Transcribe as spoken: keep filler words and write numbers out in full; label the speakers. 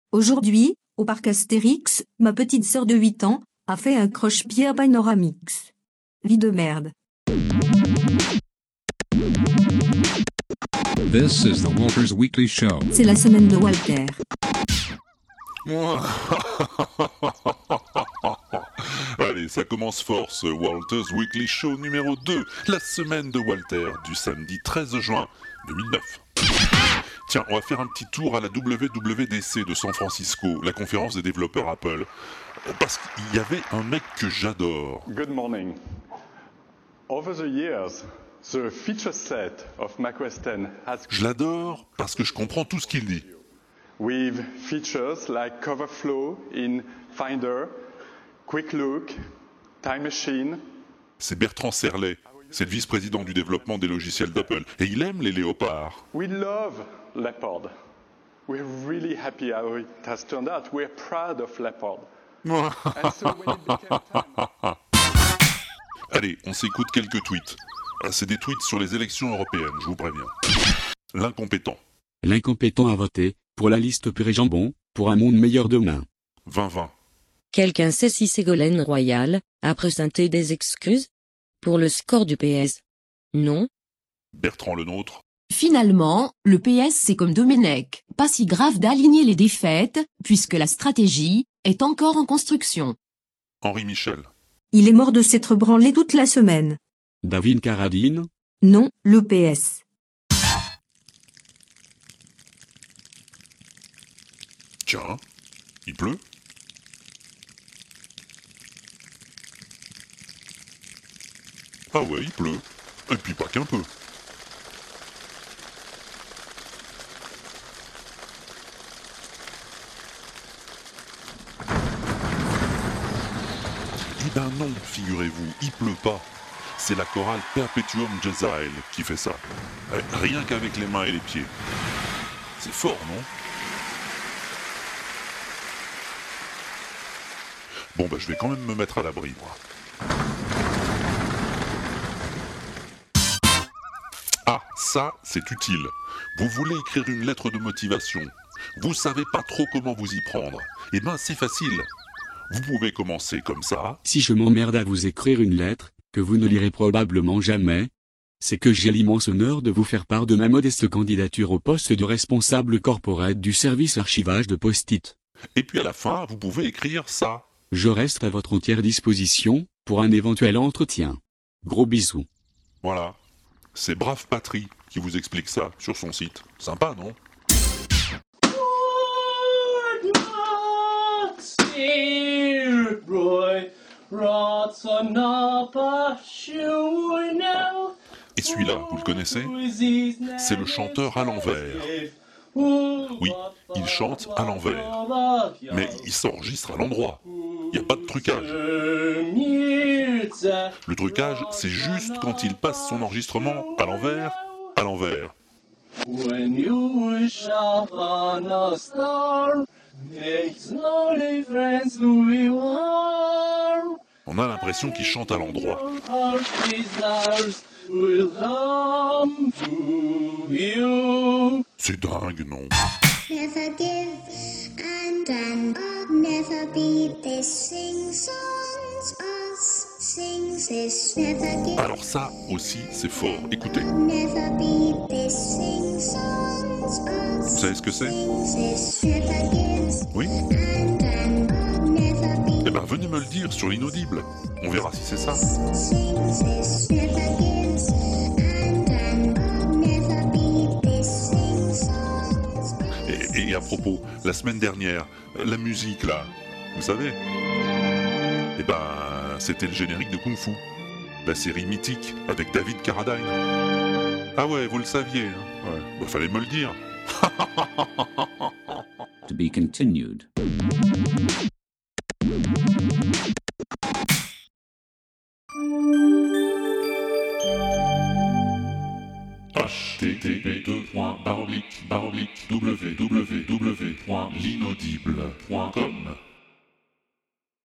Speaker 1: Aujourd'hui, au parc Astérix, ma petite sœur de huit ans a fait un croche-pierre panoramix. Vie de merde.
Speaker 2: This is the Walters Weekly Show.
Speaker 1: C'est la semaine de Walter.
Speaker 3: Allez, ça commence fort ce Walters Weekly Show numéro deux, la semaine de Walter du samedi treize juin deux mille neuf. Tiens, on va faire un petit tour à la W W D C de San Francisco, la conférence des développeurs Apple, parce qu'il y avait un mec que j'adore.
Speaker 4: Good morning. Over the years, the feature set of macOS ten has...
Speaker 3: Je l'adore parce que je comprends tout ce qu'il dit.
Speaker 4: With features like cover flow in Finder, Quick Look, Time Machine.
Speaker 3: C'est Bertrand Serlet, c'est le vice-président du développement des logiciels d'Apple, et il aime les léopards.
Speaker 4: We love Leopard. We're really happy how it has turned out. We're proud of Leopard. And so when it became time...
Speaker 3: Allez, on s'écoute quelques tweets. Ah, c'est des tweets sur les élections européennes, je vous préviens. L'incompétent.
Speaker 5: L'incompétent a voté pour la liste purée jambon, pour un monde meilleur demain.
Speaker 3: vingt vingt.
Speaker 6: Quelqu'un sait si Ségolène Royal a présenté des excuses pour le score du P S? Non.
Speaker 3: Bertrand Lenôtre.
Speaker 7: Finalement, le P S c'est comme Domenech, pas si grave d'aligner les défaites, puisque la stratégie est encore en construction.
Speaker 3: Henri Michel.
Speaker 1: Il est mort de s'être branlé toute la semaine.
Speaker 5: David Carradine.
Speaker 1: Non, le P S.
Speaker 3: Tiens, il pleut. Ah ouais, il pleut. Et puis pas qu'un peu. Eh ben non, figurez-vous, il pleut pas. C'est la chorale Perpetuum Jezzael qui fait ça. Eh, rien qu'avec les mains et les pieds. C'est fort, non? Bon bah je vais quand même me mettre à l'abri, moi. Ah, ça, c'est utile. Vous voulez écrire une lettre de motivation. Vous savez pas trop comment vous y prendre. Eh ben, c'est facile. Vous pouvez commencer comme ça.
Speaker 5: Si je m'emmerde à vous écrire une lettre, que vous ne lirez probablement jamais, c'est que j'ai l'immense honneur de vous faire part de ma modeste candidature au poste de responsable corporate du service archivage de Post-it.
Speaker 3: Et puis à la fin, vous pouvez écrire ça.
Speaker 5: Je reste à votre entière disposition, pour un éventuel entretien. Gros bisous.
Speaker 3: Voilà. C'est Brave Patrie qui vous explique ça sur son site. Sympa, non? Et celui-là, vous le connaissez? C'est le chanteur à l'envers. Oui, il chante à l'envers. Mais il s'enregistre à l'endroit. Il n'y a pas de trucage. Le trucage, c'est juste quand il passe son enregistrement à l'envers, à l'envers. On a l'impression qu'il chante à l'endroit. C'est dingue, non?
Speaker 8: Never give and then I'll never be this. Sing songs, us sing this. Never give.
Speaker 3: Alors ça aussi, c'est fort. Écoutez.
Speaker 8: Never be this. Sing songs, us.
Speaker 3: Vous savez ce que c'est?
Speaker 8: Never give.
Speaker 3: Oui?
Speaker 8: And then I'll never be.
Speaker 3: Eh ben, venez me le dire sur l'inaudible. On verra si c'est ça.
Speaker 8: Sing this. Never give. And then I'll never be this. Sing songs.
Speaker 3: Et, et à propos, la semaine dernière, la musique là, vous savez? Eh ben, c'était le générique de Kung Fu. La série mythique avec David Carradine. Ah ouais, vous le saviez, hein? Ouais. Bah, fallait me le dire.
Speaker 2: To be continued.
Speaker 3: H T T P deux points barre oblique barre oblique w w w point l'inaudible point com